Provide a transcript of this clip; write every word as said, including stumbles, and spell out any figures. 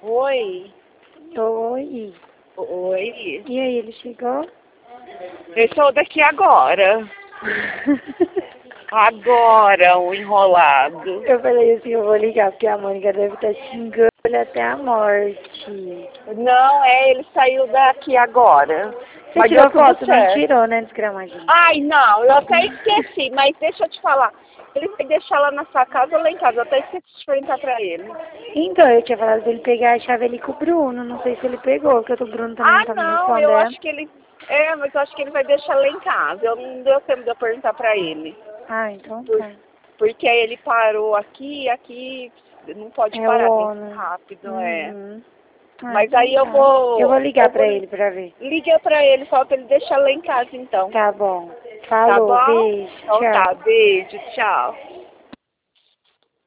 Oi. Oi. Oi. E aí, ele chegou? Eu estou daqui agora. Agora, o enrolado. Eu falei assim, eu vou ligar, porque a Mônica deve estar xingando ele até a morte. Não, é, ele saiu daqui agora. Você Mas tirou deu tudo foto? Não certo. tirou, né, desgramadinho? Ai, não, eu até esqueci, mas deixa eu te falar. Ele vai deixar lá na sua casa ou lá em casa? Eu até esqueci de perguntar pra ele. Então, eu tinha falado dele pegar a chave ali com o Bruno. Não sei se ele pegou, porque o Bruno também Ah, não tá me não, eu respondendo. acho que ele... É, mas eu acho que ele vai deixar lá em casa. Eu não deu tempo de eu perguntar pra ele. Ah, então Por, tá. porque aí ele parou aqui e aqui não pode É parar, o tem que ser ONU. rápido, é. Uhum. Ah, Mas então aí eu tá. vou... Eu vou ligar eu pra vou ele pra ver. liga pra ele, fala pra ele deixar lá em casa então. Tá bom. Tá Falou, bom? beijo, Então tchau. tá, beijo, tchau.